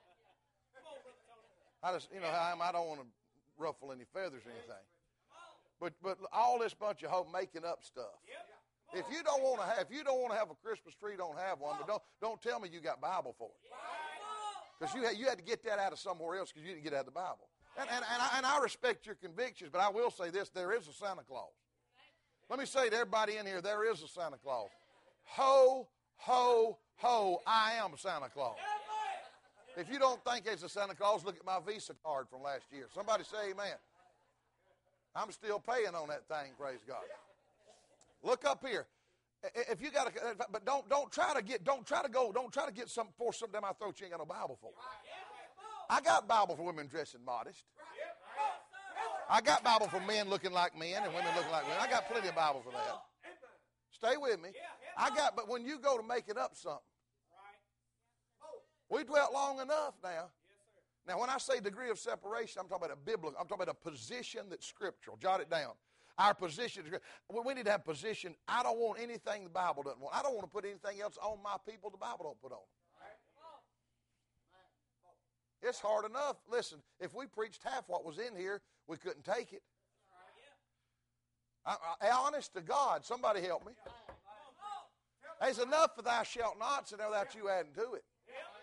I just, you know how I'm, I don't want to ruffle any feathers or anything. But but all this bunch of hope making up stuff. If you don't want to have, if you don't want to have a Christmas tree, don't have one. But don't don't tell me you got Bible for it, because you had, you had to get that out of somewhere else because you didn't get it out of the Bible. And and and I, and I respect your convictions, but I will say this: there is a Santa Claus. Let me say to everybody in here, there is a Santa Claus. Ho ho ho! I am Santa Claus. If you don't think it's a Santa Claus, look at my Visa card from last year. Somebody say amen. I'm still paying on that thing, praise God. Look up here. If you got to, but don't don't try to get don't try to go don't try to get some force something down my throat you ain't got no Bible for. I got Bible for women dressing modest. I got Bible for men looking like men and women looking like women. I got plenty of Bible for that. Stay with me. I got, but when you go to making up something, we dwelt long enough now. Now, when I say degree of separation, I'm talking about a biblical, I'm talking about a position that's scriptural. Jot it down. Our position, we need to have position. I don't want anything the Bible doesn't want. I don't want to put anything else on my people the Bible don't put on them. It's hard enough. Listen, if we preached half what was in here, we couldn't take it. I, I, honest to God, somebody help me. There's enough for thou shalt nots and without you adding to it.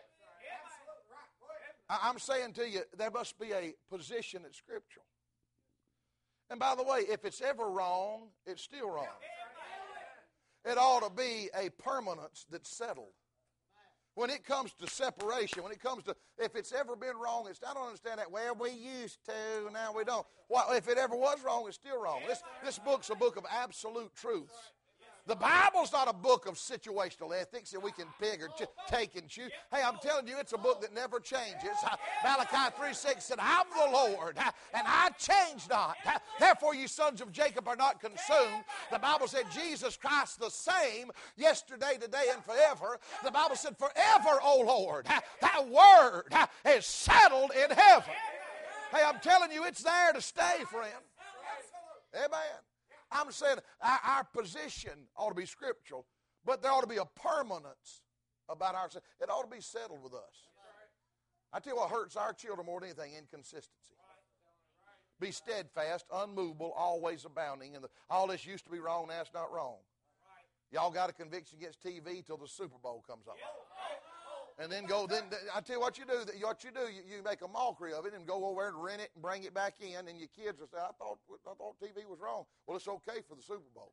I, I'm saying to you, there must be a position that's scriptural. And by the way, if it's ever wrong, it's still wrong. It ought to be a permanence that's settled. When it comes to separation, when it comes to, if it's ever been wrong, it's, I don't understand that. Well, we used to, now we don't. Well, if it ever was wrong, it's still wrong. This, this book's a book of absolute truths. The Bible's not a book of situational ethics that we can pick or ch- take and choose. Hey, I'm telling you, it's a book that never changes. Uh, Malachi three six said, I'm the Lord, uh, and I change not. Uh, therefore, you sons of Jacob are not consumed. The Bible said, Jesus Christ the same, yesterday, today, and forever. The Bible said, forever, O Lord, uh, thy word uh, is settled in heaven. Hey, I'm telling you, it's there to stay, friend. Amen. I'm saying our, our position ought to be scriptural, but there ought to be a permanence about our. It ought to be settled with us. I tell you what hurts our children more than anything, inconsistency. Be steadfast, unmovable, always abounding. And all this used to be wrong, now it's not wrong. Y'all got a conviction against T V till the Super Bowl comes on. And then go, then I tell you what you do, what you do, you, you make a mockery of it and go over and rent it and bring it back in, and your kids will say, I thought, I thought T V was wrong. Well, it's okay for the Super Bowl.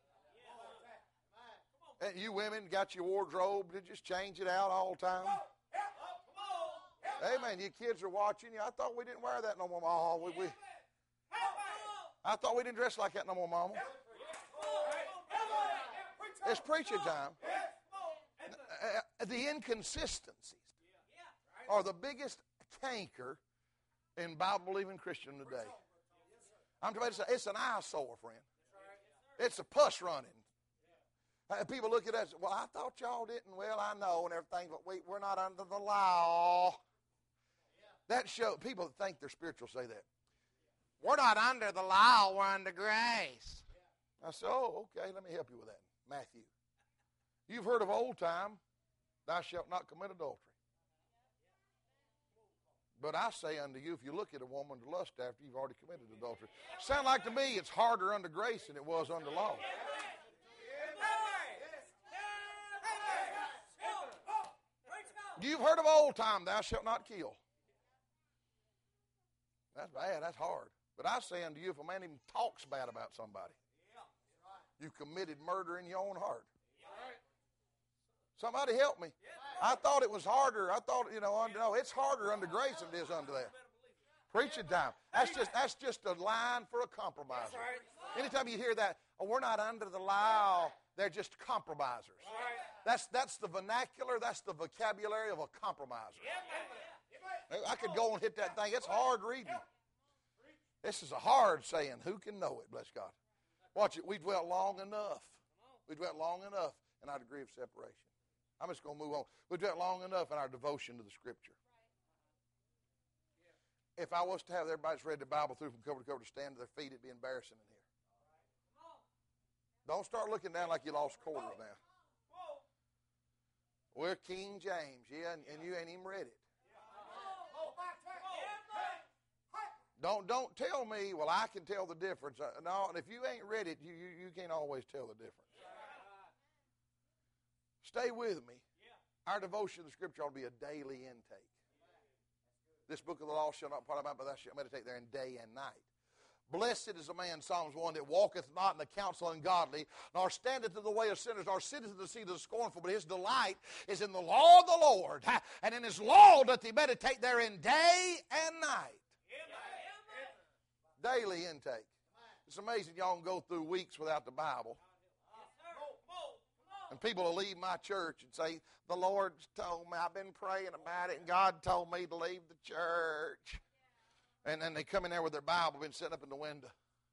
And you women got your wardrobe, you just change it out all the time. Amen. Your kids are watching you. I thought we didn't wear that no more, Mama. We, we, I thought we didn't dress like that no more, Mama. It's preaching time. The inconsistencies are the biggest canker in Bible-believing Christian today. I'm trying to say, it's an eyesore, friend. It's a pus running. People look at us, well, I thought y'all didn't. Well, I know and everything, but we, we're not under the law. That show, people that think they're spiritual say that. We're not under the law, we're under grace. I said, oh, okay, let me help you with that. Matthew. You've heard of old time, thou shalt not commit adultery. But I say unto you, if you look at a woman to lust after, you've already committed adultery. Sound like to me it's harder under grace than it was under law. You've heard of old time, thou shalt not kill. That's bad, that's hard. But I say unto you, if a man even talks bad about somebody, you've committed murder in your own heart. Somebody help me. I thought it was harder. I thought, you know, under, no, it's harder under grace than it is under that. Preaching time. That's just that's just a line for a compromiser. Anytime you hear that, oh, we're not under the law, they're just compromisers. That's that's the vernacular, that's the vocabulary of a compromiser. I could go and hit that thing. It's hard reading. This is a hard saying. Who can know it? Bless God. Watch it. We dwelt long enough. We dwelt long enough in our degree of separation. I'm just going to move on. We dwelt long enough in our devotion to the Scripture. If I was to have everybody that's read the Bible through from cover to cover to stand to their feet, it'd be embarrassing in here. Don't start looking down like you lost quarters now. We're King James, yeah, and, and you ain't even read it. Don't don't tell me, well, I can tell the difference. No, if you ain't read it, you, you, you can't always tell the difference. Stay with me. Our devotion to the Scripture ought to be a daily intake. This book of the law shall not part of my mouth, but thou shalt meditate therein day and night. Blessed is the man, Psalms one, that walketh not in the counsel of ungodly, nor standeth in the way of sinners, nor sitteth in the seat of the scornful, but his delight is in the law of the Lord. And in his law doth he meditate therein day and night. Amen. Daily intake. It's amazing y'all can go through weeks without the Bible. And people will leave my church and say, the Lord's told me, I've been praying about it, and God told me to leave the church. And then they come in there with their Bible, been sitting up in the window.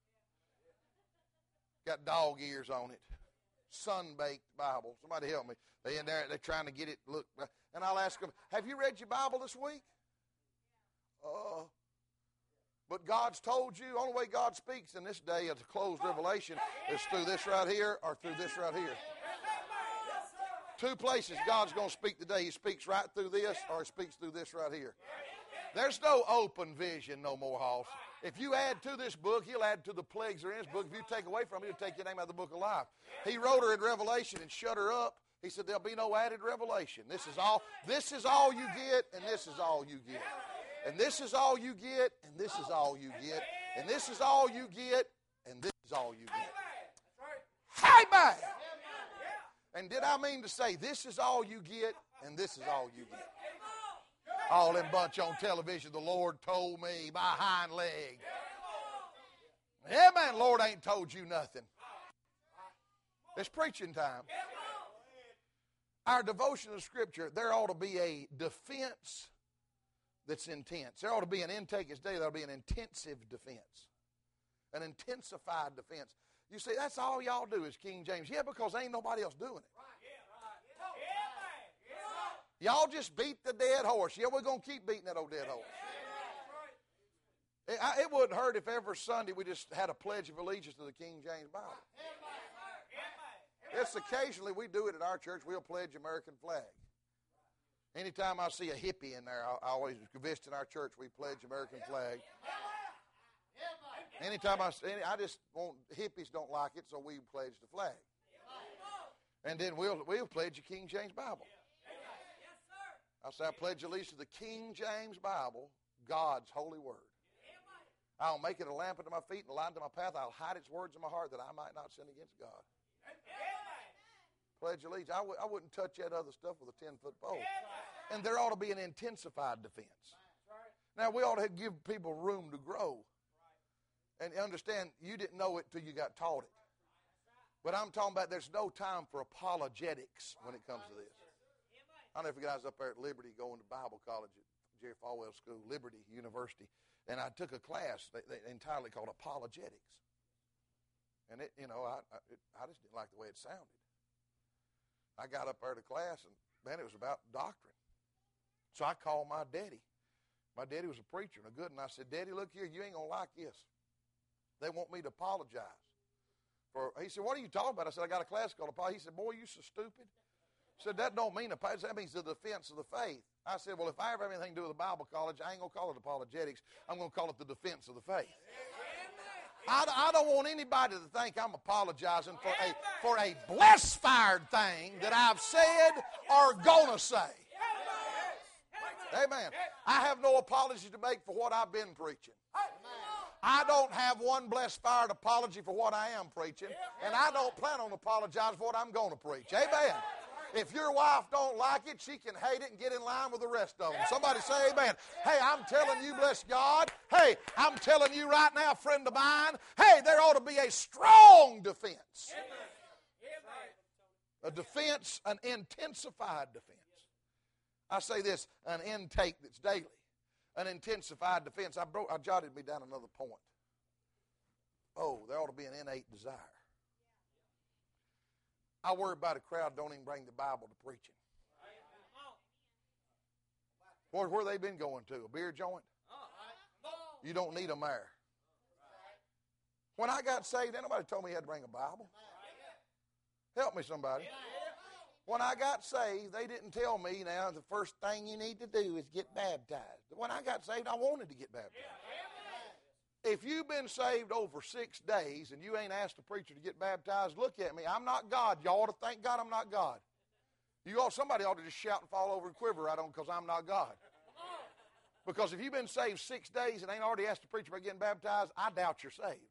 Got dog ears on it. Sun-baked Bible. Somebody help me. They in there, they're trying to get it look. And I'll ask them, have you read your Bible this week? Uh, but God's told you, the only way God speaks in this day of the closed revelation is through this right here or through this right here. Two places God's going to speak today. He speaks right through this or he speaks through this right here. There's no open vision no more, Hoss. If you add to this book, he'll add to the plagues that are in this book. If you take away from it, he'll take your name out of the book of life. He wrote her in Revelation and shut her up. He said there'll be no added revelation. This is all, this is all you get, and this is all you get. And this is all you get, and this is all you get. And this is all you get, and this is all you get. Amen. And did I mean to say this is all you get, and this is all you get? All them bunch on television, the Lord told me, my hind leg. Amen. Lord ain't told you nothing. It's preaching time. Our devotion to Scripture, there ought to be a defense that's intense. There ought to be an intake each day. There ought to be an intensive defense. An intensified defense. You say, that's all y'all do is King James. Yeah, because ain't nobody else doing it. Y'all just beat the dead horse. Yeah, we're going to keep beating that old dead horse. It, I, it wouldn't hurt if every Sunday we just had a pledge of allegiance to the King James Bible. It's occasionally we do it at our church. We'll pledge American flag. Anytime I see a hippie in there, I, I always visit in our church, we pledge American flag. Anytime I see, I just want, hippies don't like it, so we pledge the flag. And then we'll, we'll pledge the King James Bible. I say, I pledge allegiance to the King James Bible, God's holy word. I'll make it a lamp unto my feet and a light unto my path. I'll hide its words in my heart that I might not sin against God. Pledge allegiance. I, w- I wouldn't touch that other stuff with a ten-foot pole. And there ought to be an intensified defense. Now, we ought to give people room to grow. And understand, you didn't know it till you got taught it. But I'm talking about there's no time for apologetics when it comes to this. I don't know if you guys up there at Liberty going to Bible college at Jerry Falwell School, Liberty University, and I took a class they, they entirely called apologetics. And, it, you know, I, I, it, I just didn't like the way it sounded. I got up there to class, and, man, it was about doctrine. So I called my daddy. My daddy was a preacher and a good one. I said, Daddy, look here, you ain't going to like this. They want me to apologize. For, he said, what are you talking about? I said, I got a class called apology. He said, boy, you so stupid. I said, that don't mean apology. That means the defense of the faith. I said, well, if I ever have anything to do with the Bible college, I ain't going to call it apologetics. I'm going to call it the defense of the faith. I, I don't want anybody to think I'm apologizing for a, for a blessed-fired thing that I've said or going to say. Amen. I have no apology to make for what I've been preaching. I don't have one blessed fired apology for what I am preaching, and I don't plan on apologizing for what I'm going to preach. Amen. If your wife don't like it, she can hate it and get in line with the rest of them. Somebody say amen. Hey, I'm telling you, bless God. Hey, I'm telling you right now, friend of mine, hey, there ought to be a strong defense. A defense, an intensified defense. I say this, an intake that's daily. An intensified defense. I, broke, I jotted me down another point. Oh, there ought to be an innate desire. I worry about a crowd don't even bring the Bible to preaching. Where, where they been going to? A beer joint? You don't need them there. When I got saved, nobody told me you had to bring a Bible. Help me, somebody. When I got saved, they didn't tell me, now, the first thing you need to do is get baptized. When I got saved, I wanted to get baptized. If you've been saved over six days and you ain't asked the preacher to get baptized, look at me. I'm not God. Y'all ought to thank God I'm not God. You ought, somebody ought to just shout and fall over and quiver right on because I'm not God. Because if you've been saved six days and ain't already asked the preacher about getting baptized, I doubt you're saved.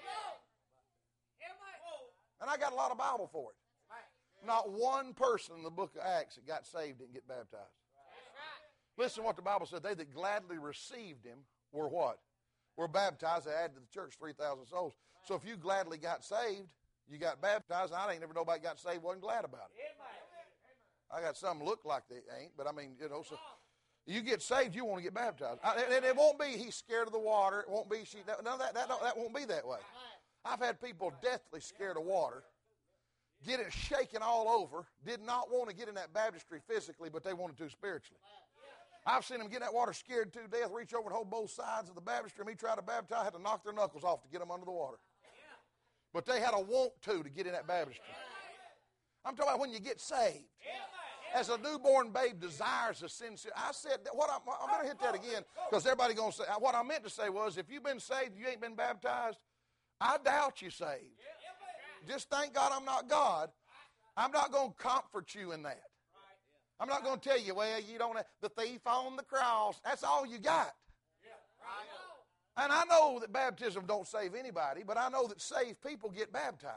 And I got a lot of Bible for it. Not one person in the book of Acts that got saved didn't get baptized. Listen to what the Bible said. They that gladly received him were what? Were baptized. They added to the church three thousand souls. So if you gladly got saved, you got baptized. I ain't never nobody got saved wasn't glad about it. I got some look like they ain't, but I mean, you know, so you get saved, you want to get baptized. And it won't be he's scared of the water. It won't be she. None of that. That, that won't be that way. I've had people deathly scared of water. Get it shaking all over, did not want to get in that baptistry physically, but they wanted to spiritually. I've seen them get in that water scared to death, reach over and hold both sides of the baptistry. Me try to baptize, had to knock their knuckles off to get them under the water. But they had a want to to get in that baptistry. I'm talking about when you get saved. As a newborn babe desires a sincere. I said, what I'm, I'm going to hit that again because everybody going to say, what I meant to say was, if you've been saved and you ain't been baptized, I doubt you saved. Just thank God I'm not God. I'm not going to comfort you in that. I'm not going to tell you, well, you don't have the thief on the cross. That's all you got. And I know that baptism don't save anybody, but I know that saved people get baptized.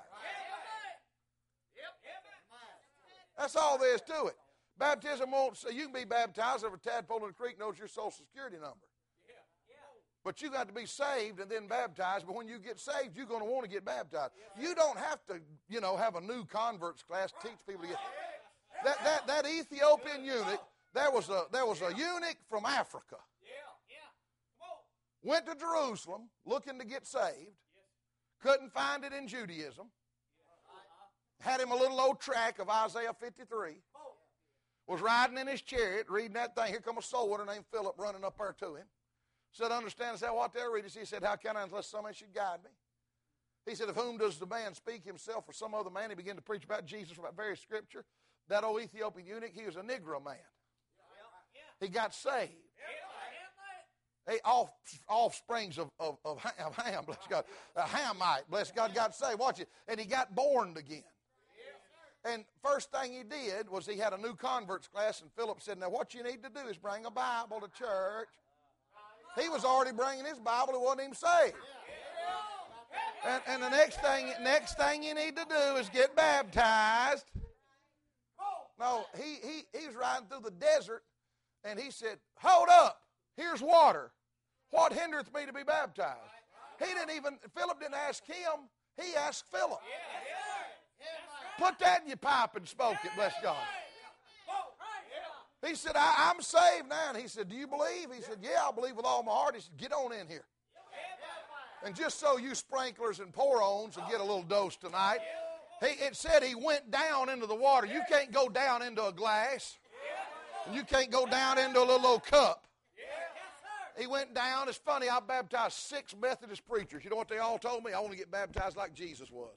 That's all there is to it. Baptism won't say, you can be baptized if a tadpole in the creek knows your social security number. But you got to be saved and then baptized. But when you get saved, you're going to want to get baptized. You don't have to, you know, have a new converts class to teach people to get. That that that Ethiopian eunuch, there was a there was a eunuch from Africa. Went to Jerusalem looking to get saved. Couldn't find it in Judaism. Had him a little old tract of Isaiah fifty-three. Was riding in his chariot, reading that thing. Here come a soul winner named Philip running up there to him. Said, understand, I said, what they'll read. He said, how can I unless somebody should guide me? He said, of whom does the man speak, himself or some other man? He began to preach about Jesus from that very scripture. That old Ethiopian eunuch, he was a Negro man. He got saved. Hey, off, offsprings of, of, of, of Ham, bless God. A Hamite, bless God, got saved. Watch it. And he got born again. And first thing he did was he had a new converts class, and Philip said, now what you need to do is bring a Bible to church. He was already bringing his Bible. He wasn't even saved. And, and the next thing, next thing you need to do is get baptized. No, he, he, he was riding through the desert, and he said, hold up, here's water. What hindereth me to be baptized? He didn't even, Philip didn't ask him, he asked Philip. Put that in your pipe and smoke it, bless God. He said, I, I'm saved now. And he said, do you believe? He said, yeah, I believe with all my heart. He said, get on in here. And just so you sprinklers and pour-ons will get a little dose tonight, he, it said he went down into the water. You can't go down into a glass. And you can't go down into a little old cup. He went down. It's funny, I baptized six Methodist preachers. You know what they all told me? I want to get baptized like Jesus was.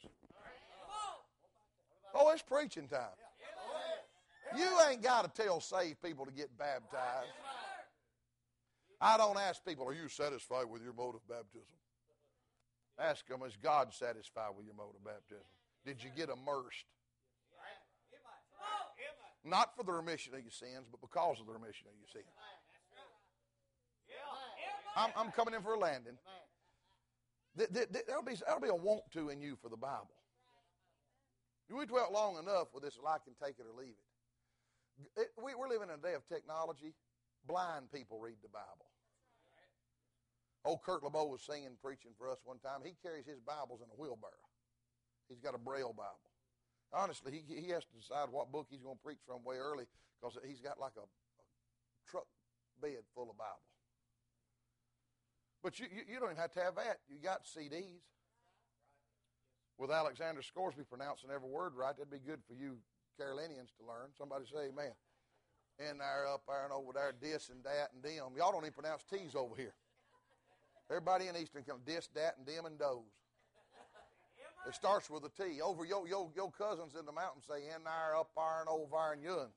Oh, it's preaching time. You ain't got to tell saved people to get baptized. I don't ask people, are you satisfied with your mode of baptism? Ask them, is God satisfied with your mode of baptism? Did you get immersed? Not for the remission of your sins, but because of the remission of your sins. I'm, I'm coming in for a landing. There'll be, there'll be a want to in you for the Bible. We dwelt long enough with this, well, I can take it or leave it. it we, we're living in a day of technology. Blind people read the Bible. Old Kurt LeBeau was singing, preaching for us one time. He carries his Bibles in a wheelbarrow. He's got a Braille Bible. Honestly, he, he has to decide what book he's going to preach from way early because he's got like a, a truck bed full of Bible. But you, you, you don't even have to have that. You got C Ds. With Alexander Scoresby pronouncing every word right, that'd be good for you Carolinians to learn. Somebody say amen. In there, up there, and over there, dis and dat and dim. Y'all don't even pronounce T's over here. Everybody in Eastern can dis, dat, and dim and does. It starts with a T. Over your, your, your cousins in the mountains say in there, up there, and over there, and yuns.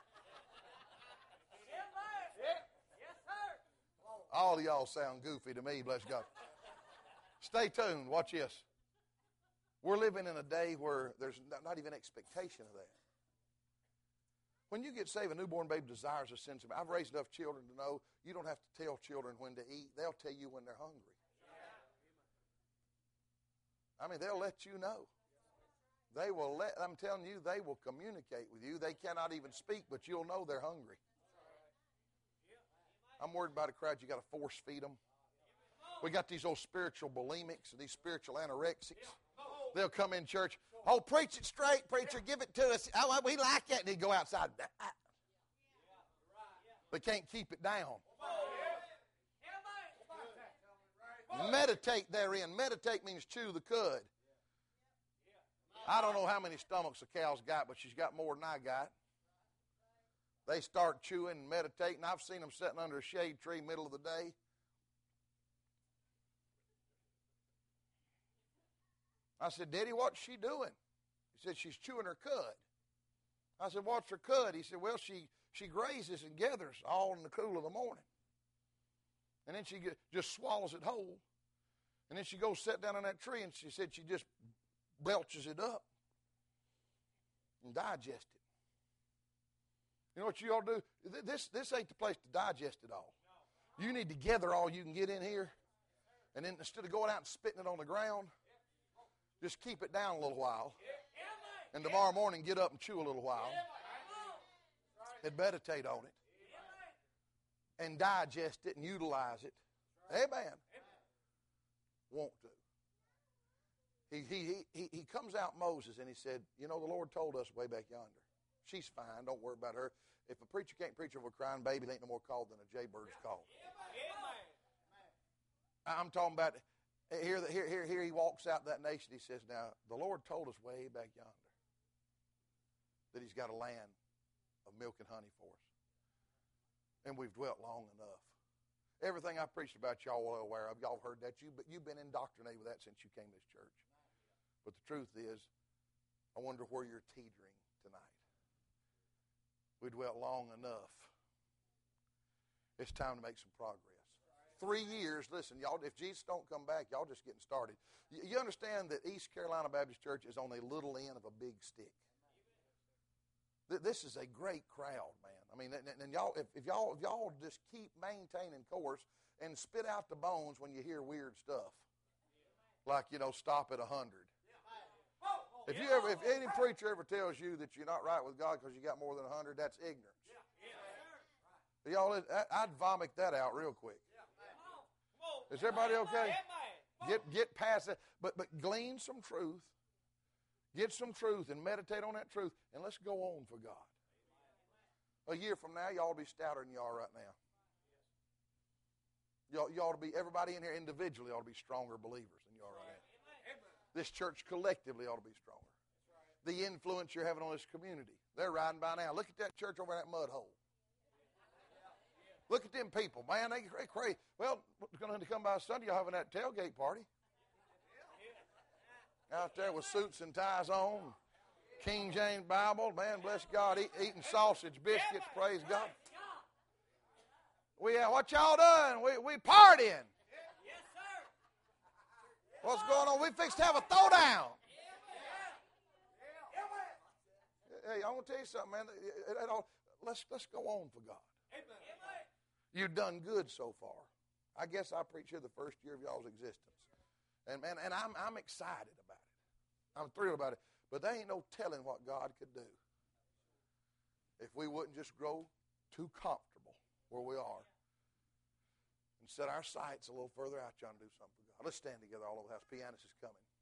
All of y'all sound goofy to me, bless God. Stay tuned. Watch this. We're living in a day where there's not even expectation of that. When you get saved, a newborn baby desires a sense of it. I've raised enough children to know you don't have to tell children when to eat. They'll tell you when they're hungry. I mean, they'll let you know. They will let, I'm telling you, they will communicate with you. They cannot even speak, but you'll know they're hungry. I'm worried about a crowd. You got to force feed them. We got these old spiritual bulimics and these spiritual anorexics. They'll come in church. Oh, preach it straight, preacher. Give it to us. Oh, we like it. And they go outside. They can't keep it down. Meditate therein. Meditate means chew the cud. I don't know how many stomachs a cow's got, but she's got more than I got. They start chewing and meditating. I've seen them sitting under a shade tree middle of the day. I said, Daddy, what's she doing? He said, she's chewing her cud. I said, what's her cud? He said, well, she, she grazes and gathers all in the cool of the morning. And then she get, just swallows it whole. And then she goes sit down on that tree, and she said she just belches it up and digest it. You know what you ought to do? This, this ain't the place to digest it all. You need to gather all you can get in here. And then instead of going out and spitting it on the ground, just keep it down a little while. And tomorrow morning, get up and chew a little while. And meditate on it. And digest it and utilize it. Amen. Want to. He, he, he, he comes out Moses and he said, you know, the Lord told us way back yonder. She's fine. Don't worry about her. If a preacher can't preach over a crying baby, they ain't no more called than a jaybird's called. I'm talking about, here, here, here, here he walks out that nation. He says, now, the Lord told us way back yonder that he's got a land of milk and honey for us. And we've dwelt long enough. Everything I preached about, y'all are aware of. Y'all heard that. You, but you've been indoctrinated with that since you came to this church. But the truth is, I wonder where you're teetering tonight. We dwelt long enough. It's time to make some progress. Three years, listen, y'all, if Jesus don't come back, y'all just getting started. You, you understand that East Carolina Baptist Church is on a little end of a big stick. This is a great crowd, man. I mean, and, and y'all, if, if y'all, if y'all just keep maintaining course and spit out the bones when you hear weird stuff, like, you know, stop at a hundred. If you ever, if any preacher ever tells you that you're not right with God because you got more than a hundred, that's ignorance. Y'all, I'd vomit that out real quick. Is everybody okay? Get get past that, but but glean some truth, get some truth, and meditate on that truth, and let's go on for God. A year from now, y'all will be stouter than you are right now. Y'all, you ought to be, everybody in here individually ought to be stronger believers than you are right now. This church collectively ought to be stronger. The influence you're having on this community. They're riding by now. Look at that church over in that mud hole. Look at them people, man. They crazy. Well, going to come by Sunday, you're having that tailgate party. Out there with suits and ties on. King James Bible. Man, bless God. Eat, eating sausage biscuits. Praise God. We, uh, what y'all doing? We, we partying. What's going on? We fixed to have a throwdown. Hey, I want to tell you something, man. It, it, it all, let's, let's go on for God. You've done good so far. I guess I preached here the first year of y'all's existence. And man, and I'm I'm excited about it. I'm thrilled about it. But there ain't no telling what God could do if we wouldn't just grow too comfortable where we are and set our sights a little further out, trying to do something for God. Let's stand together all over the house. Pianist is coming.